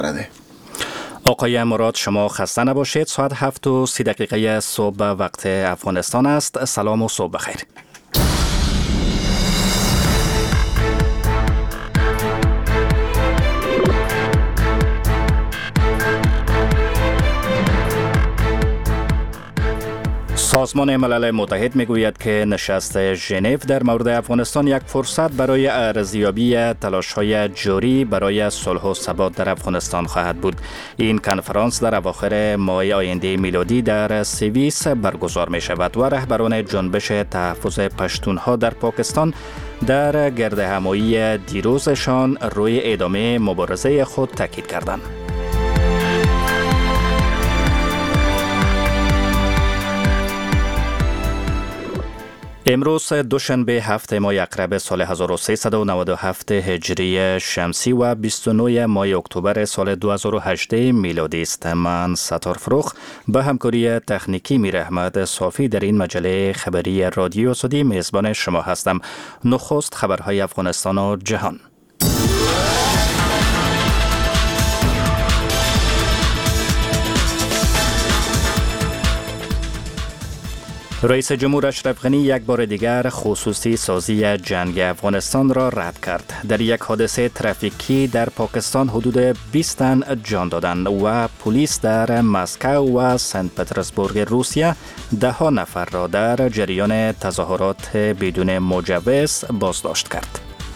برده. آقای مراد، شما خسته نباشید. ساعت 7:30 صبح وقت افغانستان است. سلام و صبح بخیر. سازمان ملل متحد میگوید که نشست ژنو در مورد افغانستان یک فرصت برای ارزیابی تلاش‌های جاری برای صلح و ثبات در افغانستان خواهد بود. این کنفرانس در اواخر ماه آینده میلادی در سوئیس برگزار می شود و رهبران جنبش تحفظ پشتونها در پاکستان در گردهمایی دیروزشان روی ادامه مبارزه خود تاکید کردند. امروز دوشنبه 7 ماه اکرب سال 1397 هجری شمسی و 29 ماه اکتبر سال 2018 میلادی است. من ستار فروخ به همکاری تکنیکی میر احمد صافی در این مجله خبری رادیو آزادی میزبان شما هستم. نخست خبرهای افغانستان و جهان. رئیس جمهور اشرف غنی یک بار دیگر خصوصی سازی جنگ افغانستان را رد کرد. در یک حادثه ترافیکی در پاکستان حدود 20 تن جان دادند و پلیس در مسکو و سنت پترزبورگ روسیه 10 نفر را در جریان تظاهرات بدون مجوز بازداشت کرد.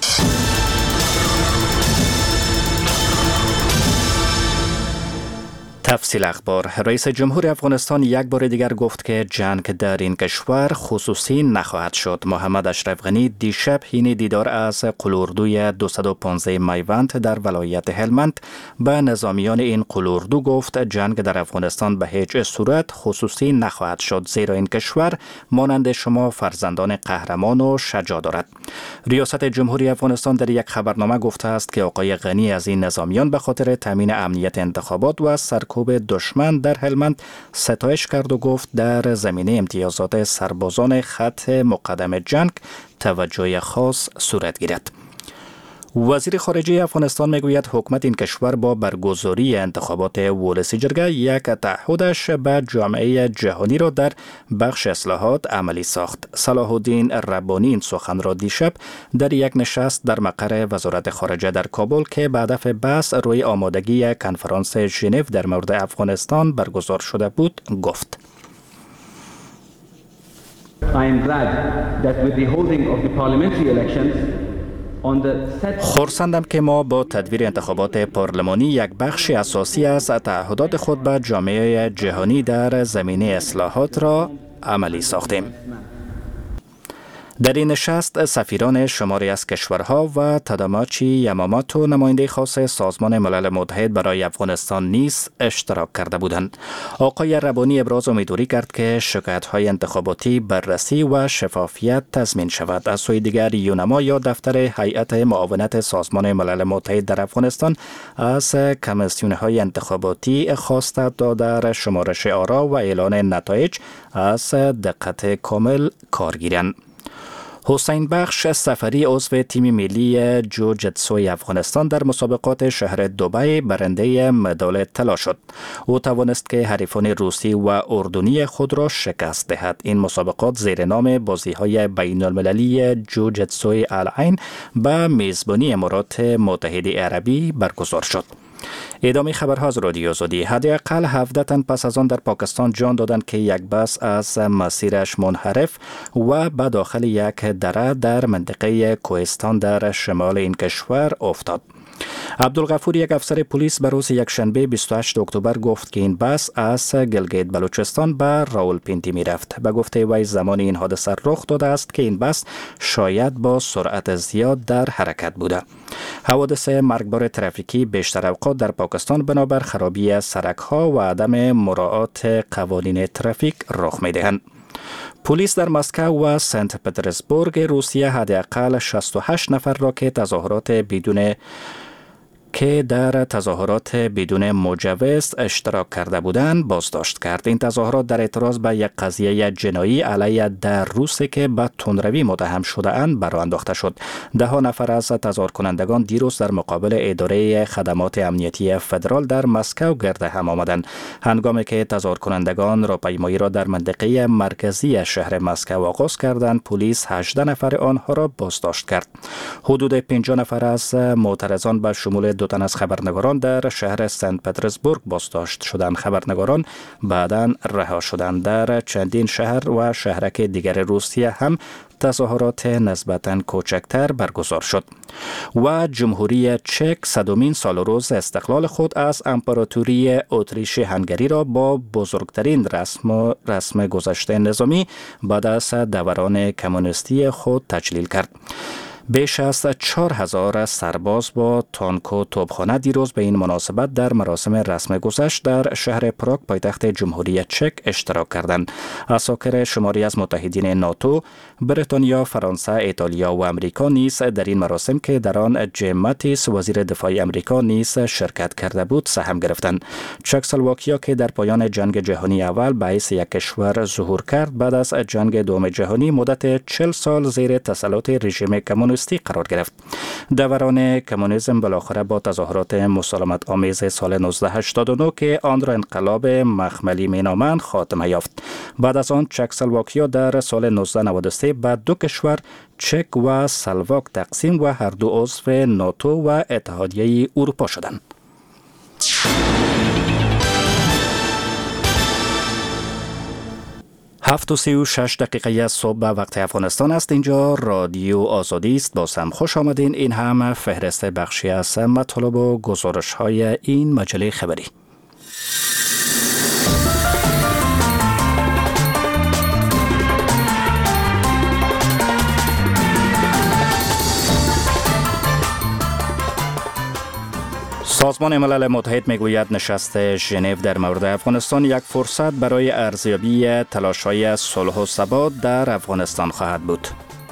تفصیل اخبار. رئیس جمهور افغانستان یک بار دیگر گفت که جنگ در این کشور خصوصی نخواهد شد. محمد اشرف غنی دیشب حین دیدار از قلوردوی 215 میوند در ولایت هلمند به نظامیان این قلوردو گفت جنگ در افغانستان به هیچ صورت خصوصی نخواهد شد، زیرا این کشور مانند شما فرزندان قهرمان و شجاع دارد. ریاست جمهوری افغانستان در یک خبرنامه گفته است که آقای غنی از این نظامیان به خاطر تامین امنیت انتخابات و سرکوب دشمن در هلمند ستایش کرد و گفت در زمینه امتیازات سربازان خط مقدم جنگ توجه خاص صورت گیرد. وزیر خارجه افغانستان میگوید حکومت این کشور با برگزاری انتخابات ولسی جرگه یک تعهدش به جامعه جهانی را در بخش اصلاحات عملی ساخت. صلاح الدین ربانی این سخن را دیشب در یک نشست در مقر وزارت خارجه در کابل که به هدف بحث روی آمادگی کنفرانس ژنو در مورد افغانستان برگزار شده بود گفت. I am glad that with the holding of the parliamentary elections خرسندم که ما با تدویر انتخابات پارلمانی یک بخش اساسی از تعهدات خود به جامعه جهانی در زمینه اصلاحات را عملی ساختیم. در این نشست سفیران شماری از کشورها و تاداماچی یاماماتو نماینده خاص سازمان ملل متحد برای افغانستان نیز اشتراک کرده بودند. آقای ربانی ابراز امیدواری کرد که شکایت‌های انتخاباتی بررسی و شفافیت تضمین شود. از سوی دیگر یونما یا دفتر هیئت معاونت سازمان ملل متحد در افغانستان از کمیسیون‌های انتخاباتی خواسته تا در شمارش آرا و اعلان نتایج از دقت کامل کار گیرند. حسین بخش سفری عضو تیم ملی جوجتسوی افغانستان در مسابقات شهر دبی برنده مدال طلا شد. او توانست که حریفان روسی و اردنی خود را شکست دهد. این مسابقات زیر نام بازی‌های بین‌المللی جوجتسوی العین به میزبانی امارات متحده عربی برگزار شد. ادامه خبرها از رادیو آزادی. حداقل 17 تن پس از آن در پاکستان جان دادند که یک بس از مسیرش منحرف و به داخل یک دره در منطقه کوهستان در شمال این کشور افتاد. عبدالغفور، یک افسر پلیس، به روز یکشنبه 28 اکتبر گفت که این بس از گلگیت بلوچستان به راولپینڈی می رفت. به گفته وی زمان این حادثه رخ داده است که این بس شاید با سرعت زیاد در حرکت بوده. حوادث مرگبار ترافیکی بیشتر اوقات در پاکستان بنابر خرابی سرک‌ها و عدم مراعات قوانین ترافیک رخ می دهند. پلیس در مسکو و سنت پترزبورگ روسیه حداقل 68 نفر را که تظاهرات بدون که در تظاهرات بدون مجوز اشتراک کرده بودند بازداشت کرد. این تظاهرات در اعتراض به یک قضیه جنایی علیه 10 روسی که به تندروی متهم شده اند برآ انداخته شد. 10 نفر از تظاهرکنندگان دیروز در مقابل اداره خدمات امنیتی فدرال در مسکو گرد هم آمدند. هنگامی که تظاهرکنندگان راهپیمایی را در منطقه مرکزی شهر مسکو آغاز کردند، پلیس 18 نفر آنها را بازداشت کرد. حدود 50 نفر از معترضان به شمول 2 تن از خبرنگاران در شهر سنت پترزبورگ بازداشت شدند. خبرنگاران بعداً رها شدند. در چندین شهر و شهرک دیگر روسیه هم تظاهرات نسبتاً کوچکتر برگزار شد. و جمهوری چک 100مین سال روز استقلال خود از امپراتوری اتریش هنگری را با بزرگترین رسم گذشته نظامی بعد از دوران کمونیستی خود تجلیل کرد. بیش از 4000 سرباز با تانک و توپخانه دیروز به این مناسبت در مراسم رسم گذشت در شهر پراگ پایتخت جمهوری چک اشتراک کردند. عساکر شماری از متحدین ناتو، بریتانیا، فرانسه، ایتالیا و امریکا نیز در این مراسم که در آن جیم ماتیس وزیر دفاع امریکا نیز شرکت کرده بود سهم گرفتند. چکسلواکیا که در پایان جنگ جهانی اول به حیث یک کشور ظهور کرد، بعد از جنگ دوم جهانی مدت 40 سال زیر تسلط رژیم کمونیستی قرار گرفت. دوران کمونیسم بالاخره با تظاهرات مسالمت آمیز سال 1989 که آن را انقلاب مخملی مینامند خاتمه یافت. بعد از آن چکسلواکیا در سال 1993 به 2 کشور چک و سلواک تقسیم و هر دو عضو ناتو و اتحادیه اروپا شدند. 7:36 صبح به وقت افغانستان است. اینجا رادیو آزادی است. باز هم خوش آمدین. این هم فهرست بخشی از مطالب و گزارش های این مجله خبری. سازمان ملل متحد میگوید نشست ژنو در مورد افغانستان یک فرصت برای ارزیابی تلاش‌های صلح و ثبات در افغانستان خواهد بود.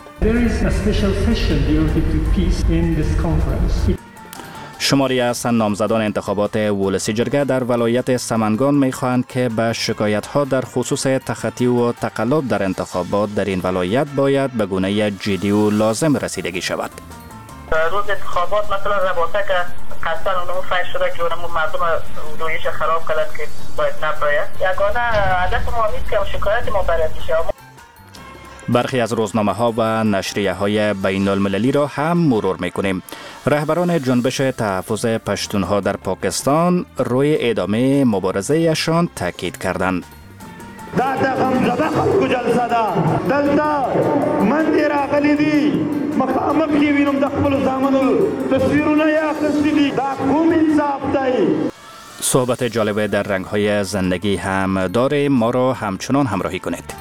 شماری از نامزدان انتخابات ولسی جرگه در ولایت سمنگان می‌خواهند که به شکایت‌ها در خصوص تخطی و تقلب در انتخابات در این ولایت باید به گونه جدی و لازم رسیدگی شود. روز انتخابات مثلا رباطه که قصداً اونمو فیش شده که اونمو مردم رویش خراب کلد که باید نبراید. یگانه عدد ما نیست که شکایت ما برد میشه. برخی از روزنامه ها و نشریه های بین المللی را هم مرور میکنیم. رهبران جنبش تحفظ پشتونها در پاکستان روی ادامه مبارزه‌شان تاکید کردند. دا غم زده خلکو جلسه ده دلته من دې راغلی دي مخامخ کې وینم د خپلو زامنو تصویرونه یې اخیستي دي دا کوم انصاف دی؟ صحبت جالب در رنگ‌های زندگی هم داریم. ما را همچنان همراهی کنید.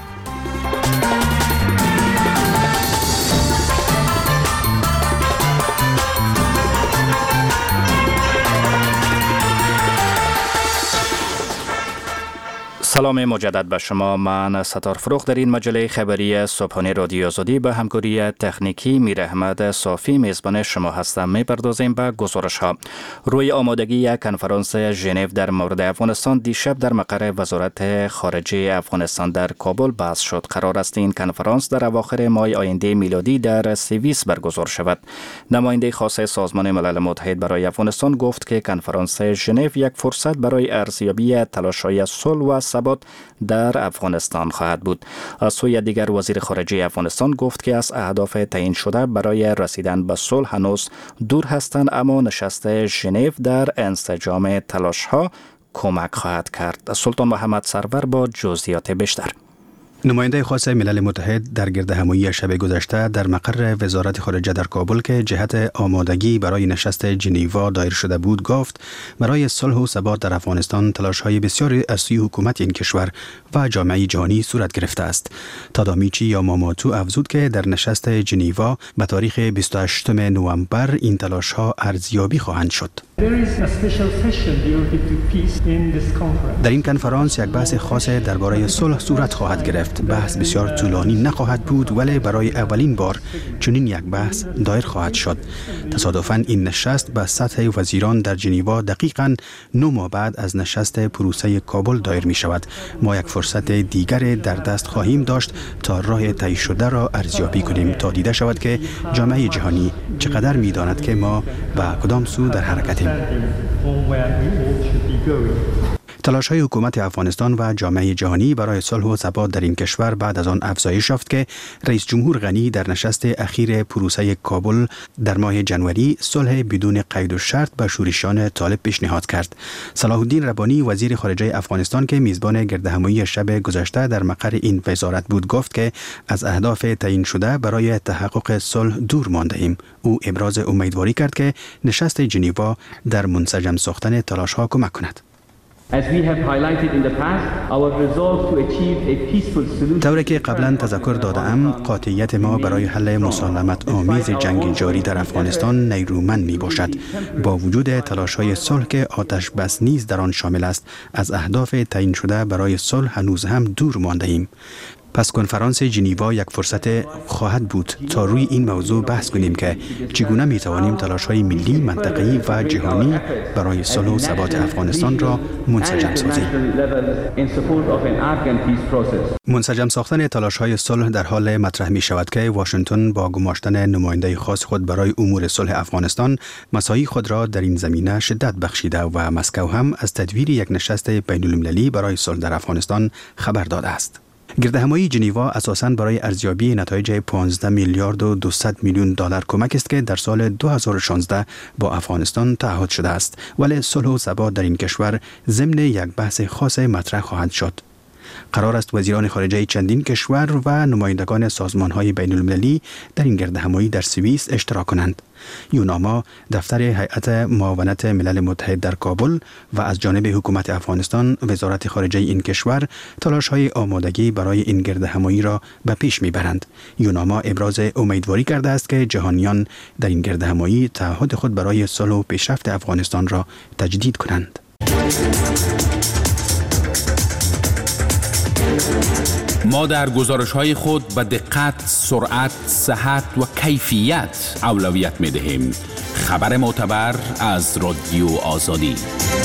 سلام مجدد به شما. من ستار فروخ در این مجله خبری صبحانه رادیو آزادی به همکاری تکنیکی میر احمد صافی میزبان شما هستم. میپردازیم به گزارش ها. روی آمادگی کنفرانس ژنو در مورد افغانستان دیشب در مقر وزارت خارجه افغانستان در کابل بحث شد. قرار است این کنفرانس در اواخر ماه آینده میلادی در سوئیس برگزار شود. نماینده خاص سازمان ملل متحد برای افغانستان گفت که کنفرانس ژنو یک فرصت برای ارزیابی تلاش‌های صلح و ثبات در افغانستان خواهد بود. از سوی دیگر وزیر خارجه افغانستان گفت که از اهداف تعیین شده برای رسیدن به صلح هنوز دور هستند، اما نشست ژنو در انسجام تلاش‌ها کمک خواهد کرد. سلطان محمد سرور با جزئیات بیشتر. نماینده خاص ملل متحد در گرد همایی شب گذشته در مقر وزارت خارجه در کابل که جهت آمادگی برای نشست ژنو دایر شده بود گفت برای صلح و ثبات در افغانستان تلاش‌های بسیاری از سوی حکومت این کشور و جامعه جهانی صورت گرفته است. تادامیچی یاماماتو افزود که در نشست ژنو به تاریخ 28 نوامبر این تلاش‌ها ارزیابی خواهند شد. در این کنفرانس یک بحث خاص درباره صلح صورت خواهد گرفت. بحث بسیار طولانی نخواهد بود، ولی برای اولین بار چنین یک بحث دایر خواهد شد. تصادفاً این نشست به سطح وزیران در ژنو دقیقاً 9 ماه بعد از نشست پروسه کابل دایر می شود. ما یک فرصت دیگر در دست خواهیم داشت تا راه طی شده را ارزیابی کنیم تا دیده شود که جامعه جهانی چقدر می داند که ما به کدام سو در حرکتیم. تلاش‌های حکومت افغانستان و جامعه جهانی برای صلح و ثبات در این کشور بعد از آن افزایش یافت که رئیس جمهور غنی در نشست اخیر پروسه کابل در ماه جنوری صلح بدون قید و شرط به شورشیان طالب پیشنهاد کرد. صلاح الدین ربانی وزیر خارجه افغانستان که میزبان گردهمایی شب گذشته در مقر این وزارت بود گفت که از اهداف تعیین شده برای تحقق صلح دور مانده ایم. او ابراز امیدواری کرد که نشست ژنو در منسجم ساختن تلاش‌ها کمک کند. طوری که قبلا تذکر دادم، قاطعیت ما برای حل مسالمت آمیز جنگ جاری در افغانستان نیرومند می باشد. با وجود تلاش‌های صلح که آتش بس نیز در آن شامل است، از اهداف تعیین شده برای صلح هنوز هم دور مانده ایم. پس کنفرانس ژنو یک فرصت خواهد بود تا روی این موضوع بحث کنیم که چگونه می توانیم تلاش‌های ملی، منطقه‌ای و جهانی برای صلح و ثبات افغانستان را منسجم سازیم. منسجم ساختن تلاش‌های صلح در حال مطرح می شود که واشنگتن با گماشتن نماینده خاص خود برای امور صلح افغانستان مساعی خود را در این زمینه شدت بخشیده و مسکو هم از تدویر یک نشست بین‌المللی برای صلح در افغانستان خبر داده است. گردهمایی ژنو اساساً برای ارزیابی نتایج 15 میلیارد و 200 میلیون دلار کمک است که در سال 2016 با افغانستان تعهد شده است، ولی صلح و ثبات در این کشور ضمن یک بحث خاص مطرح خواهد شد. قرار است وزیران خارجه چندین کشور و نمایندگان سازمان‌های بین‌المللی در این گردهمایی در سوئیس اشتراک کنند. یوناما، دفتر هیئت معاونت ملل متحد در کابل و از جانب حکومت افغانستان وزارت خارجه این کشور تلاش‌های آمادگی برای این گردهمایی را به پیش می‌برند. یوناما ابراز امیدواری کرده است که جهانیان در این گردهمایی تعهد خود برای صلح و پیشرفت افغانستان را تجدید کنند. ما در گزارش‌های خود به دقت، سرعت، صحت و کیفیت اولویت می‌دهیم. خبر معتبر از رادیو آزادی.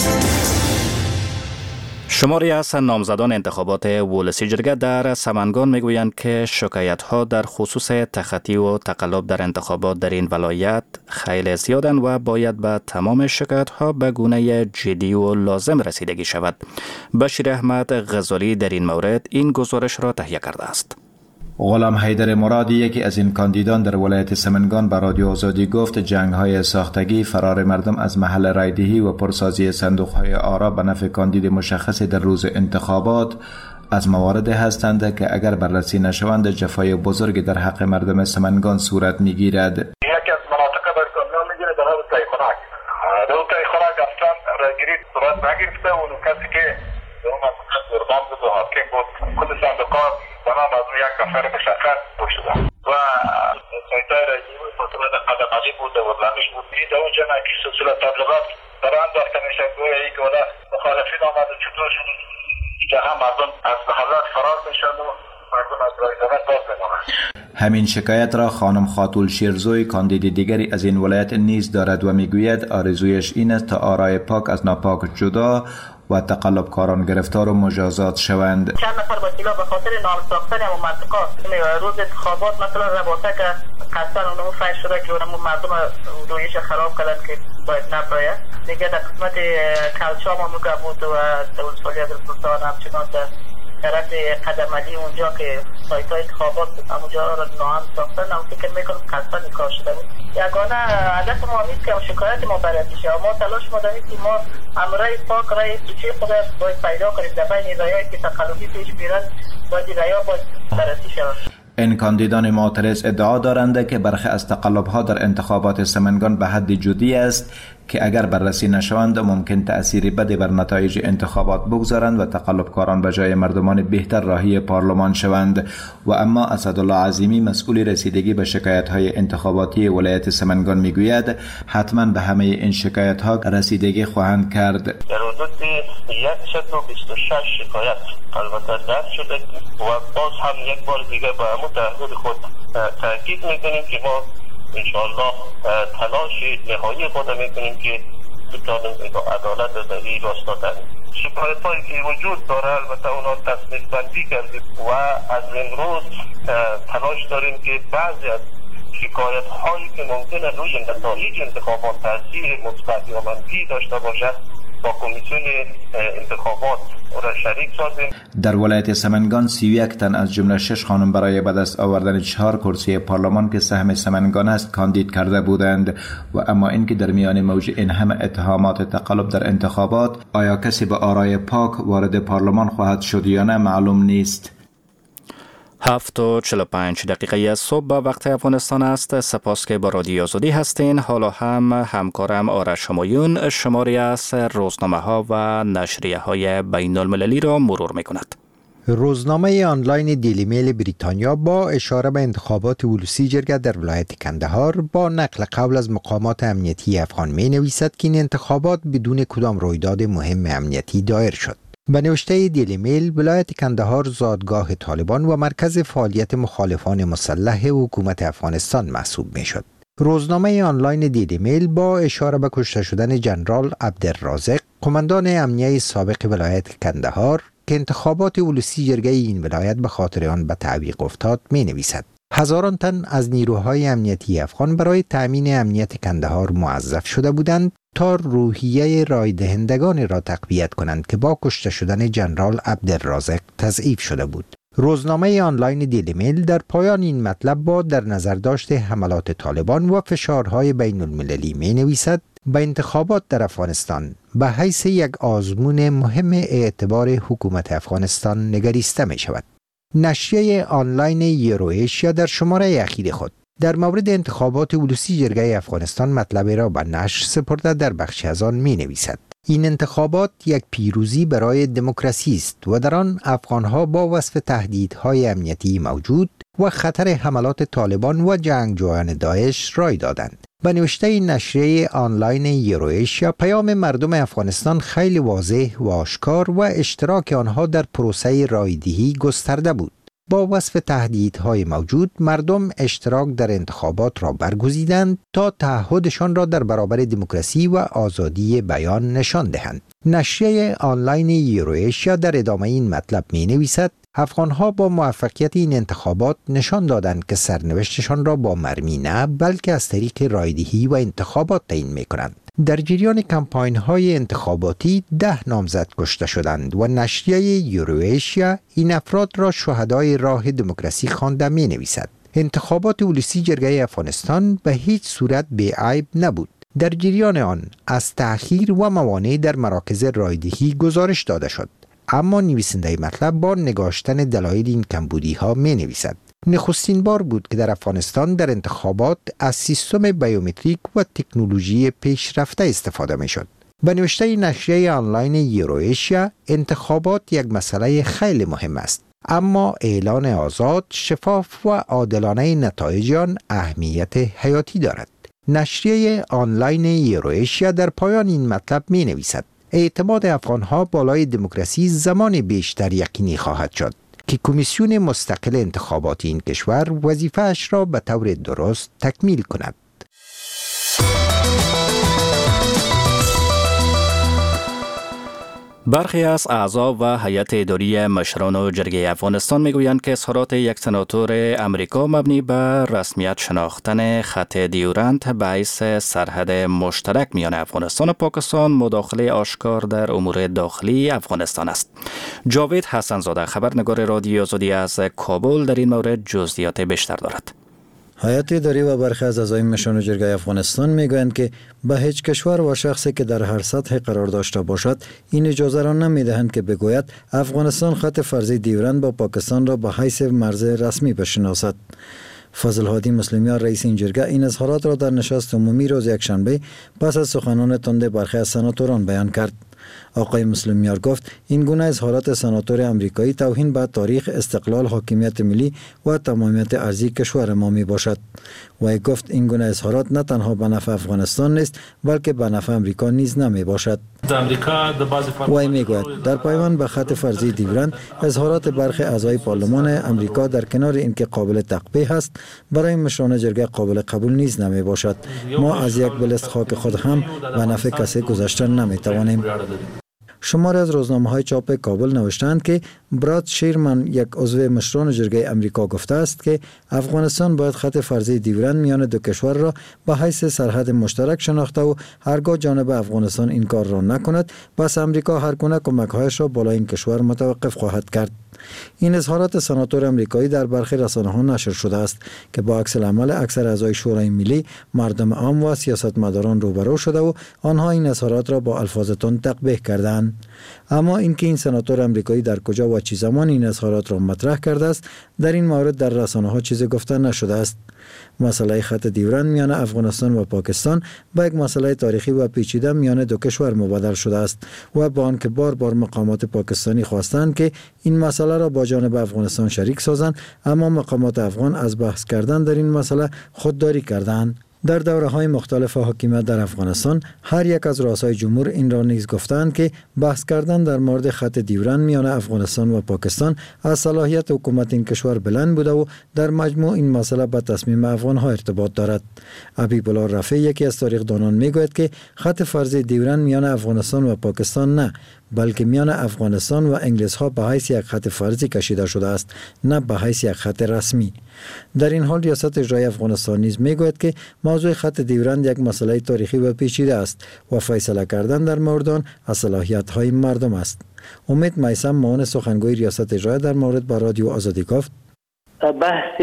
شماری از نامزدان انتخابات ولسی جرگه در سمنگان میگویند که شکایت‌ها در خصوص تخطی و تقلب در انتخابات در این ولایت خیلی زیادند و باید به تمام شکایت‌ها به گونه جدی و لازم رسیدگی شود. بشیر احمد غزالی در این مورد این گزارش را تهیه کرده است. غلام حیدر مرادی، یکی از این کاندیدان در ولایت سمنگان، به رادیو آزادی گفت جنگ‌های ساختگی، فرار مردم از محل رایدهی و پرسازی صندوق‌های آرا به نفع کاندید مشخصی در روز انتخابات از موارد هستند که اگر بررسی نشوند جفای بزرگی در حق مردم سمنگان صورت می‌گیرد. یکی از مناطق در کامیان می‌گیره در حال تایخونک. در تایخونک اصلا رایگیری صورت نگرفته و کسی که در اون منطقه زربان بود و حاکم بود کل صندوق‌ها تمام از یک نفر مشخص شده و سایتای رایگیری فاصله قدمالی بود و ورزش بود. این در اونجا که سلسله تبلیغات در انداخته میشه گویا ای که ولی مخالفین آمد و چطور شد که هم مردم از محلات فرار میشن و مردم از رای دادن باز میمونن. همین شکایت را خانم خاتول شیرزوی کاندید دیگری از این ولایت نیز دارد و میگوید آرزویش این است تا آرای پاک از ناپاک جدا و تقلبکاران گرفتار و مجازات شوند. چند نفر وکیلا به خاطر نام ساختن همون منطقات روز انتخابات مثلا رباطه که قصداً اونمو فحش شده که اونمو مردم رویش خراب کردن که باید نبراید. دیگه در قسمت کلچام هم نگه بود و دولسوالی از رسولستان همچنان در طرف قدمالی اونجا که سایت های انتخابات همونجا را نام ساختن هم فکر میکنم قصداً این کار شده بود. یگانه عدت ما نیست که شکایت ما بررسی شه. ما تلاش ما داریم که ما امرای پاک رای سوچه خود باید پیدا کنیم در بین رایایی که تقلبی پیش میرن باید رایا باید بررسی شود. این کاندیدان معترض ادعا دارند که برخی از تقلب‌ها در انتخابات سمنگان به حد جدی است که اگر بررسی نشوند ممکن تأثیری بدی بر نتایج انتخابات بگذارند و تقلبکاران به جای مردمان بهتر راهی پارلمان شوند. و اما اسدالله عظیمی مسئول رسیدگی به شکایت‌های انتخاباتی ولایت سمنگان میگوید حتما به همه این شکایت‌ها رسیدگی خواهند کرد. در حدود 126 شکایت البته درج شده و باز هم یک بار دیگه به همون تعهد خود تاکید میکنیم که ما انشاءالله تلاش نهایی خود میکنیم که بتوانیم با عدالت در این راستا داریم. شکایت هایی که وجود داره البته اونا تصنیف بندی کردیم و از امروز تلاش داریم که بعضی از شکایت هایی که ممکنه روی نتایج انتخابات تاثیر مثبت یا منفی داشته باشد با کمیسیون انتخابات را شریک سازیم. در ولایت سمنگان 31 تن از جمله 6 خانم برای به دست آوردن 4 کرسی پارلمان که سهم سمنگان است کاندید کرده بودند. و اما اینکه در میان موج این همه اتهامات تقلب در انتخابات آیا کسی به آرای پاک وارد پارلمان خواهد شد یا نه معلوم نیست. 7:45 صبح به وقت افغانستان است. سپاس که با رادیو آزادی هستین. حالا هم همکارم آرش همایون شماری از روزنامه ها و نشریه های بین المللی را مرور می کند. روزنامه آنلاین دیلی میل بریتانیا با اشاره به انتخابات ولوسی جرگه در ولایت کندهار با نقل قول از مقامات امنیتی افغان می نویسد که این انتخابات بدون کدام رویداد مهم امنیتی دایر شد. به نوشته دیلی میل، ولایت کندهار زادگاه طالبان و مرکز فعالیت مخالفان مسلح حکومت افغانستان محسوب می شد. روزنامه آنلاین دیلی میل با اشاره به کشته شدن جنرال عبدالرازق، قماندان امنیه سابق ولایت کندهار که انتخابات ولوسی جرگه این ولایت به خاطر آن به تعویق افتاد می نویسد. هزاران تن از نیروهای امنیتی افغان برای تأمین امنیت کندهار موظف شده بودند تا روحیه رای دهندگان را تقویت کنند که با کشته شدن جنرال عبدالرازق تضعیف شده بود. روزنامه آنلاین دیلی میل در پایان این مطلب با در نظر داشت حملات طالبان و فشارهای بین المللی می نویسد به انتخابات در افغانستان به حیث یک آزمون مهم اعتبار حکومت افغانستان نگریسته می شود. نشریه آنلاین یورویشیا در شماره اخیر خود در مورد انتخابات ولوسی جرگه افغانستان مطلب را به نشر سپرده در بخشی از آن می نویسد. این انتخابات یک پیروزی برای دموکراسی است و در آن افغانها با وصف تهدیدهای امنیتی موجود و خطر حملات طالبان و جنگجویان داعش رای دادند. به نوشته نشریه آنلاین یورویشیا پیام مردم افغانستان خیلی واضح و آشکار و اشتراک آنها در پروسه رایدهی گسترده بود. با وصف تهدیدهای موجود مردم اشتراک در انتخابات را برگزیدند تا تعهدشان را در برابر دموکراسی و آزادی بیان نشان دهند. نشریه آنلاین یورویشیا در ادامه این مطلب می نویسد افغانها با موفقیت این انتخابات نشان دادند که سرنوشتشان را با مرمی نه بلکه از طریق رایدهی و انتخابات تعیین می کنند. در جریان کمپاین‌های انتخاباتی 10 نامزد کشته شدند و نشریه یورویشیا این افراد را شهدای راه دموکراسی خوانده می نویسد. انتخابات ولوسی جرگه افغانستان به هیچ صورت بی‌عیب نبود. در جریان آن از تأخیر و موانع در مراکز رایدهی گزارش داده شد. اما نویسنده مطلب با نگاشتن دلایل این کمبودی‌ها می نویسد. نخستین بار بود که در افغانستان در انتخابات از سیستم بیومتریک و تکنولوژی پیشرفته استفاده می شد. به نوشته نشریه آنلاین یورویشیا انتخابات یک مسئله خیلی مهم است، اما اعلان آزاد، شفاف و عادلانه نتایج آن اهمیت حیاتی دارد. نشریه آنلاین یورویشیا در پایان این مطلب می نویسد اعتماد افغانها بالای دموکراسی زمان بیشتر یقینی خواهد شد که کمیسیون مستقل انتخابات این کشور وظیفه‌اش را به طور درست تکمیل کند. برخی از اعضا و هیئت اداری مشران و جرگه افغانستان میگویند که اظهارات یک سناتور امریکا مبنی بر رسمیت شناختن خط دیورند به حیث سرحد مشترک میان افغانستان و پاکستان مداخله آشکار در امور داخلی افغانستان است. جاوید حسنزاده خبرنگار رادیو آزادی از کابل در این مورد جزئیات بیشتر دارد. هیئت اداری و برخی از اعضای مشران جرگه افغانستان میگویند که به هیچ کشور و شخصی که در هر سطح قرار داشته باشد این اجازه را نمیدهند که بگوید افغانستان خط فرضی دیورند با پاکستان را به حیث مرز رسمی بشناسد. فضل هادی مسلمیان رئیس این جرگه این اظهارات را در نشست عمومی روز یکشنبه پس از سخنان تند برخی از سناتوران بیان کرد. آقای مسلمیار گفت این گونه اظهارات سناتور امریکایی توهین به تاریخ، استقلال، حاکمیت ملی و تمامیت ارضی کشور ما می باشد. و گفت این گونه اظهارات نه تنها به نفع افغانستان نیست بلکه به نفع امریکا نیز نمی باشد. وی می گوید در پایان به خط فرضی دیورند اظهارات برخی اعضای پارلمان امریکا در کنار اینکه قابل تقبیح است برای مشران جرگه قابل قبول نیز نمی باشد. ما از یک بلست خاک خود هم به نفع کسی گذشته نمی توانیم. شماری از روزنامه‌های چاپ کابل نوشتند که براد شیرمن یک عضو مشران جرگه امریکا گفته است که افغانستان باید خط فرضی دیورند میان دو کشور را به حیث سرحد مشترک شناخته و هرگاه جانب افغانستان این کار را نکند پس امریکا هر گونه کمک‌هایش را بالای این کشور متوقف خواهد کرد. این اظهارات سناتور امریکایی در برخی رسانه‌ها نشر شده است که با عکس العمل اکثر اعضای شورای ملی، مردم عام و سیاستمداران روبرو شده و آنها این اظهارات را با الفاظ تند تقبیح کردند. اما اینکه این سناتور امریکایی در کجا و چه زمان این اظهارات را مطرح کرده است در این مورد در رسانه‌ها چیزی گفته نشده است. مسئله خط دیورند میان افغانستان و پاکستان به یک مسئله تاریخی و پیچیده میان دو کشور مبادل شده است و با آنکه بار بار مقامات پاکستانی خواستند که این مسئله را با جانب افغانستان شریک سازند اما مقامات افغان از بحث کردن در این مسئله خودداری کردند. در دوره‌های مختلف حاکمیت در افغانستان هر یک از رؤسای جمهور این را نیز گفتند که بحث کردن در مورد خط دیورند میان افغانستان و پاکستان از صلاحیت حکومت این کشور بلند بوده و در مجموع این مسئله به تصمیم افغان‌ها ارتباط دارد. حبیب الله رفیع یکی از تاریخ‌دانان میگوید که خط فرضی دیورند میان افغانستان و پاکستان نه بلکه میان افغانستان و انگلیس ها به حیث یک خط فرضی کشیده شده است نه به حیث یک خط رسمی. در این حال ریاست اجرایی افغانستان نیز میگوید که موضوع خط دیورند یک مسئله تاریخی و پیچیده است و فیصله کردن در مورد آن از صلاحیت های مردم است. امید میثم معاون سخنگوی ریاست اجرایی در مورد با رادیو آزادی گفت بحث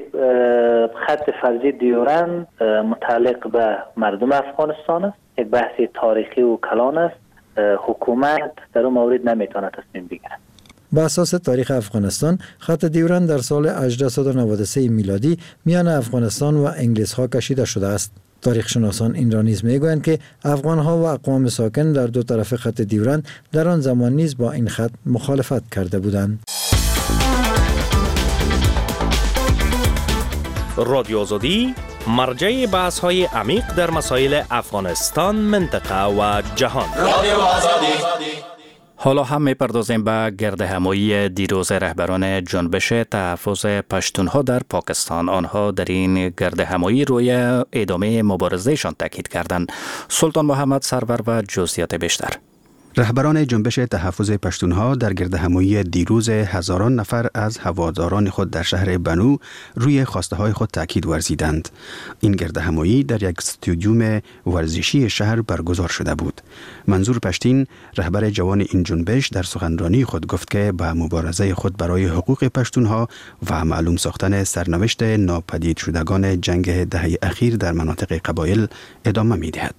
خط فرضی دیورند متعلق به مردم افغانستان است. یک بحث تاریخی و کلان است. حکومت در اون مورد نمیتونه تصمیم بگیره. به اساس تاریخ افغانستان خط دیورند در سال 1893 میلادی میان افغانستان و انگلیس ها کشیده شده است. تاریخ شناسان این را نیز میگویند که افغان ها و اقوام ساکن در دو طرف خط دیورند در آن زمان نیز با این خط مخالفت کرده بودند. رادیو آزادی مرجع بحث های عمیق در مسائل افغانستان، منطقه و جهان. حالا هم می‌پردازیم به گردهمایی دیروز رهبران جنبش تحفظ پشتونها در پاکستان. آنها در این گردهمایی روی ادامه مبارزهشان تاکید کردند. سلطان محمد سرور و جزئیات بیشتر. رهبران جنبش تحفظ پشتونها در گردهمایی دیروز هزاران نفر از هواداران خود در شهر بنو روی خواسته های خود تاکید ورزیدند. این گردهمایی در یک استادیوم ورزشی شهر برگزار شده بود. منظور پشتین، رهبر جوان این جنبش، در سخنرانی خود گفت که به مبارزه خود برای حقوق پشتونها و معلوم ساختن سرنوشت ناپدید شدگان جنگ دهه اخیر در مناطق قبایل ادامه می‌دهد.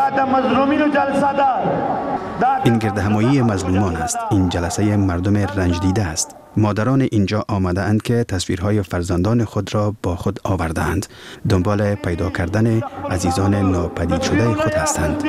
این گردهمایی مظلومان است. این جلسه مردم رنج دیده است. مادران اینجا آمده اند که تصویرهای فرزندان خود را با خود آوردند. دنبال پیدا کردن عزیزان ناپدید شده خود هستند.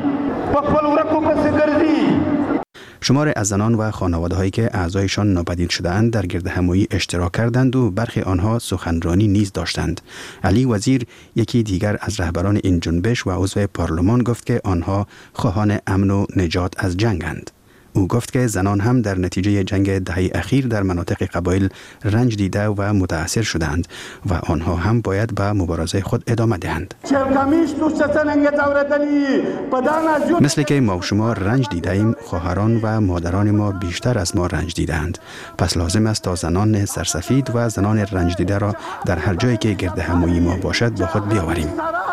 شمار از زنان و خانواده هایی که اعضایشان ناپدید شده‌اند در گردهمایی اشتراک کردند و برخی آنها سخنرانی نیز داشتند. علی وزیر، یکی دیگر از رهبران این جنبش و عضو پارلمان، گفت که آنها خواهان امن و نجات از جنگند. او گفت که زنان هم در نتیجه جنگ دهه اخیر در مناطق قبایل رنج دیده و متاثر شدند و آنها هم باید به مبارزه خود ادامه دهند. مثل که ما و شما رنج دیده ایم، خواهران و مادران ما بیشتر از ما رنج دیدند. پس لازم است تا زنان سرسفید و زنان رنج دیده را در هر جایی که گردهمایی ما باشد با خود بیاوریم.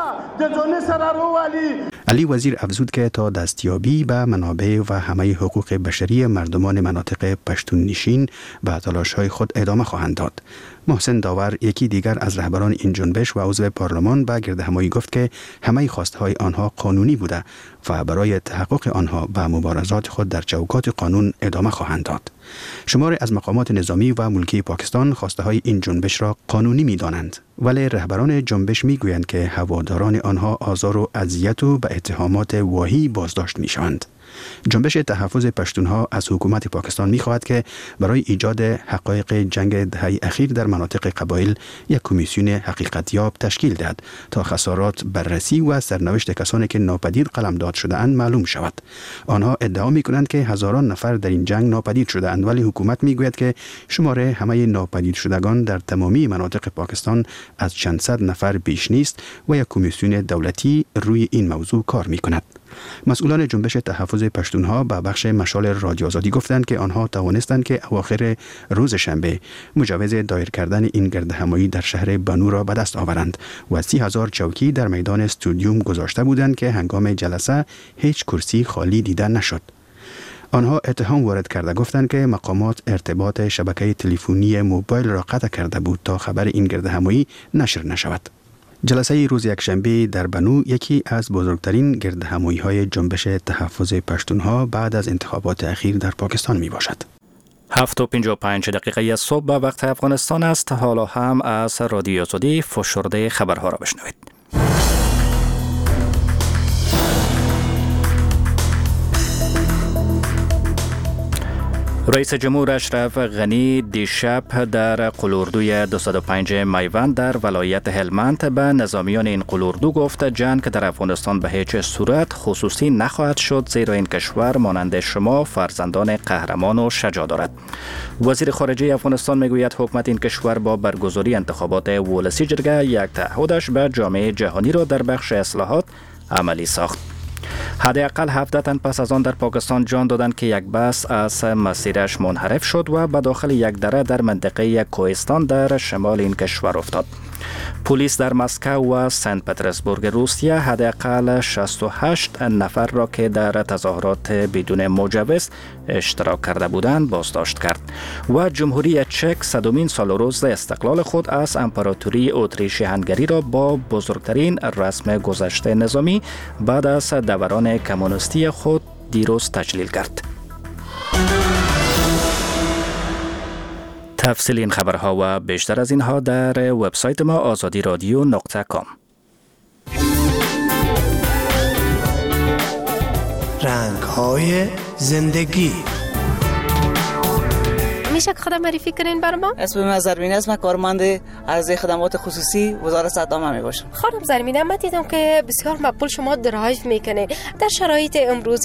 علی وزیر افزود که تا دستیابی به منابع و همه حقوق بشری مردمان مناطق پشتون نشین به تلاش‌های خود ادامه خواهند داد. محسن داور، یکی دیگر از رهبران این جنبش و عضو پارلمان، به گردهمایی گفت که همه خواستهای آنها قانونی بوده و برای تحقق آنها به مبارزات خود در چوکات قانون ادامه خواهند داد. شماری از مقامات نظامی و ملکی پاکستان خواسته های این جنبش را قانونی می دانند، ولی رهبران جنبش می گویند که هواداران آنها آزار و اذیت و به اتهامات واهی بازداشت می شوند. جنبش تحفظ پشتونها از حکومت پاکستان می خواهد که برای ایجاد حقایق جنگ دهه اخیر در مناطق قبایل یک کمیسیون حقیقتیاب تشکیل دهد تا خسارات بررسی و سرنوشت کسانی که ناپدید قلمداد شده اند معلوم شود. آنها ادعا می کنند که هزاران نفر در این جنگ ناپدید شده اند، ولی حکومت می گوید که شماره همه ناپدید شدگان در تمامی مناطق پاکستان از چند صد نفر بیش نیست و یک کمیسیون دولتی روی این موضوع کار می کند. مسئولان جنبش تحفظ پشتونها به بخش مشال رادیو آزادی گفتند که آنها توانستند که اواخر روز شنبه مجوز دایر کردن این گردهمایی در شهر بنو را به دست آورند و 30,000 چوکی در میدان استودیوم گذاشته بودند که هنگام جلسه هیچ کرسی خالی دیده نشد. آنها اتهام وارد کرده گفتند که مقامات ارتباط شبکه تلفنی موبایل را قطع کرده بود تا خبر این گردهمایی نشر نشود. جلسه روز یکشنبه در بنو یکی از بزرگترین گردهمایی‌های جنبش تحفظ پشتونها بعد از انتخابات اخیر در پاکستان می باشد. 7:55 صبح به وقت افغانستان است. حالا هم از رادیو آزادی فشرده خبرها را بشنوید. رئیس جمهور اشرف غنی دیشب در قلوردوی 205 میوند در ولایت هلمند به نظامیان این قلوردو گفت جنگ در افغانستان به هیچ صورت خصوصی نخواهد شد، زیرا این کشور مانند شما فرزندان قهرمان و شجاع دارد. وزیر خارجه افغانستان میگوید حکومت این کشور با برگزاری انتخابات ولسی جرگه یک تعهدش به جامعه جهانی را در بخش اصلاحات عملی ساخت. حداقل 17 تن پس از آن در پاکستان جان دادند که یک بس از مسیرش منحرف شد و به داخل یک دره در منطقه کوهستان در شمال این کشور افتاد. پلیس در مسکو و سنت پترزبورگ روسیه حداقل 68 نفر را که در تظاهرات بدون مجوز اشتراک کرده بودند بازداشت کرد و جمهوری چک 100مین سال روز استقلال خود از امپراتوری اتریش هنگری را با بزرگترین رسم گذشته نظامی بعد از دوران کمونیستی خود دیروز تجلیل کرد. تفصیل این خبرها و بیشتر از اینها در وبسایت ما azadiradyo.com. رنگ‌های زندگی. میشه که خودم معرفی کنین بر ما؟ اسم من زرمینه است، من کارمند عرضه خدمات خصوصی وزارت صدامه می باشم. خانم زرمینه، من دیدم که بسیار مقبول شما درایو میکنه در شرایط امروز